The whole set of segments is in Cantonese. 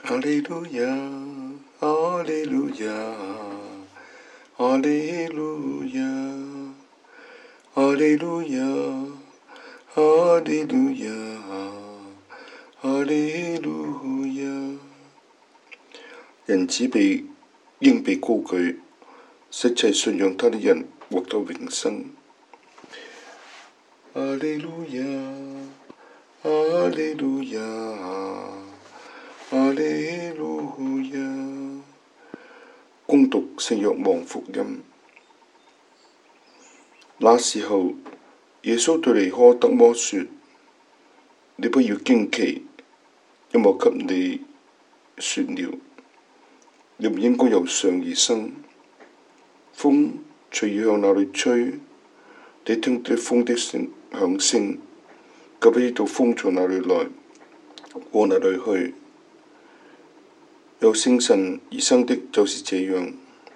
哈利路亞，哈利路亞，哈利路亞，哈利路亞，哈利路亞，哈利路亞。人子應被高舉，使一切信仰他的人獲得永生。哈利路亞，哈利路亞，哈利路亞。恭讀聖若望福音。那時候，耶穌對尼苛德摩說：你不要驚奇，因為我給你說了，你唔應該由上而生。風隨意向哪裏吹，你聽得風的響聲，卻不知道風從哪裏來，往哪裏去。由聖神而生的就是這樣。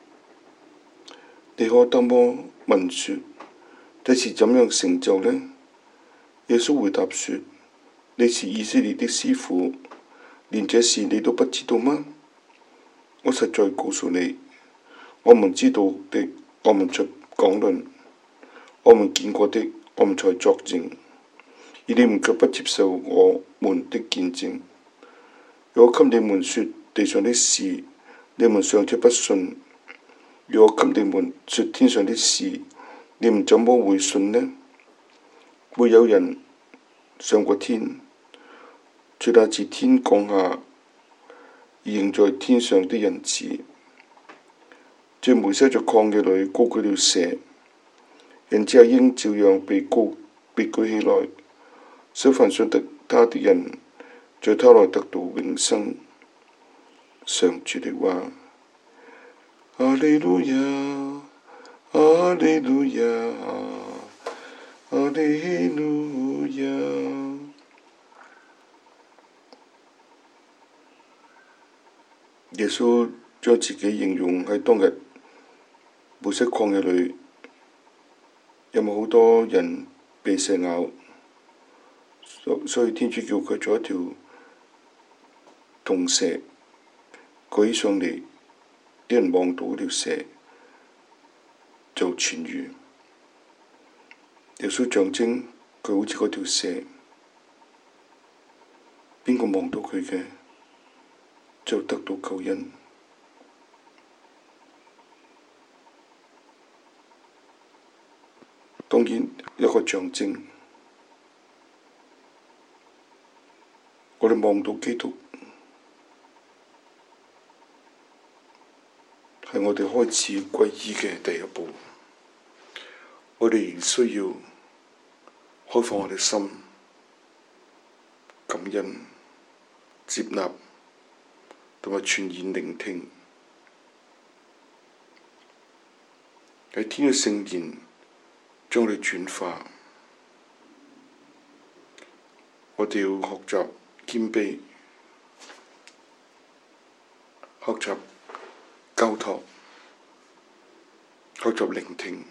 尼苛德摩問說：這是怎樣成就呢？耶穌回答說：你是以色列的師傅，連這事你都不知道嗎？我實在告訴你，我們知道的，我們才講論；我們見過的，我們才作證。而你們卻不接受我們的見證。若我給你們說地上的事，你們尚且不信；若我給你們說天上的事，你們怎麼會信呢？沒有人上過天，除那自天降下而仍在天上的人子。這梅瑟在曠野裏高舉了蛇，人子也應照樣被舉起來，使凡信得他的人在他內得到永生。上主的話。哈利路亞，哈利路亞，哈利路亞。耶穌將自己形容喺當日梅瑟曠野裏，有冇好多人被蛇咬，所以天主叫佢做一條銅蛇舉起上嚟，啲人望到嗰條蛇就痊癒。耶穌象徵佢好似嗰條蛇，邊個望到佢嘅就得到救恩。當然一個象徵，我哋望到基督係我哋開始皈依嘅第一步。我哋仍需要開放我哋心，感恩、接納同埋全然聆聽，喺天嘅聖言將我哋轉化。我哋要學習謙卑，學習交託，學習聆聽。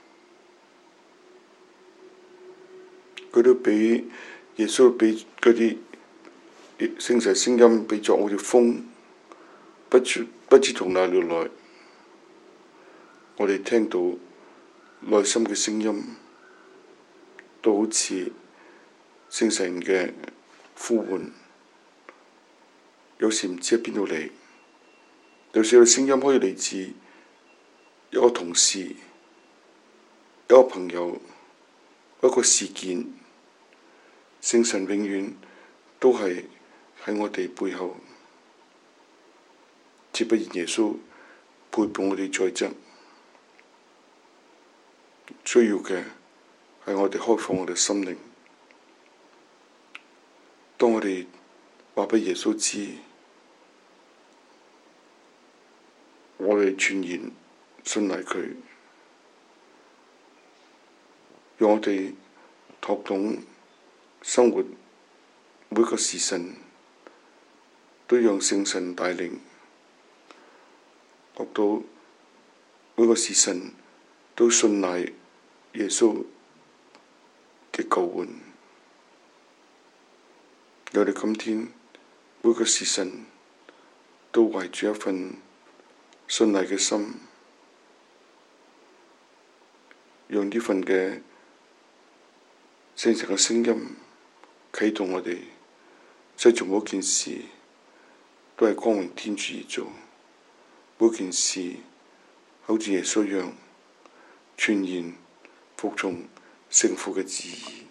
佢都俾耶穌俾嗰啲聖神聲音俾作好似風，不知從哪裏來。我哋聽到內心嘅聲音，都好似聖神嘅呼喚。有時唔知喺邊度嚟，有時個聲音可以嚟自一個同事、一個朋友、一個事件。聖神永遠都係喺我哋背後，只不然耶穌陪伴我哋在側。需要嘅係我哋開放我哋心靈。當我哋話畀耶穌知，我哋全然信賴佢，讓我哋讀懂生活每個時辰，都讓聖神帶領，學到每個時辰都信賴耶穌嘅救援。我哋今天每個時辰都懷住一份信賴嘅心，讓呢份嘅聖神嘅聲音啟動我哋，即係做每件事都係光榮天主而做，每件事好似耶穌一樣，全然服從聖父嘅旨意。